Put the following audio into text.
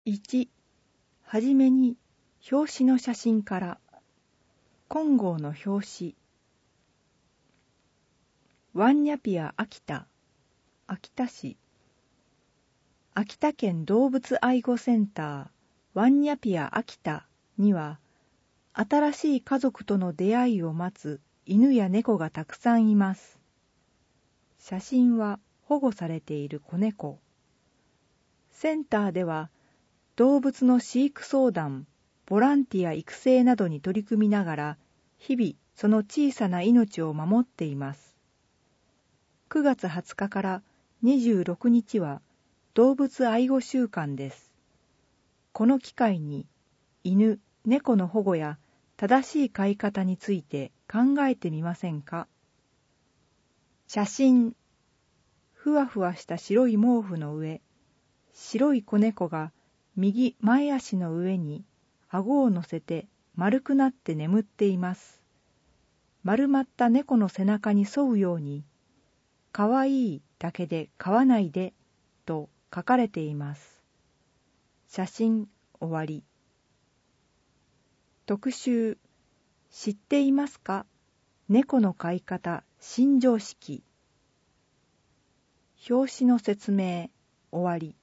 1、はじめに表紙の写真から。今号の表紙。ワンニャピア秋田、秋田市。秋田県動物愛護センターワンニャピア秋田には、新しい家族との出会いを待つ犬や猫がたくさんいます。写真は保護されている子猫。センターでは、動物の飼育相談、ボランティア育成などに取り組みながら、日々その小さな命を守っています。9月20日から26日は動物愛護週間です。この機会に犬、猫の保護や正しい飼い方について考えてみませんか？写真。ふわふわした白い毛布の上、白い子猫が右前足の上に顎を乗せて丸くなって眠っています。丸まった猫の背中に沿うように、かわいいだけで飼わないでと書かれています。写真終わり。特集。知っていますか？猫の飼い方新常識。表紙の説明終わり。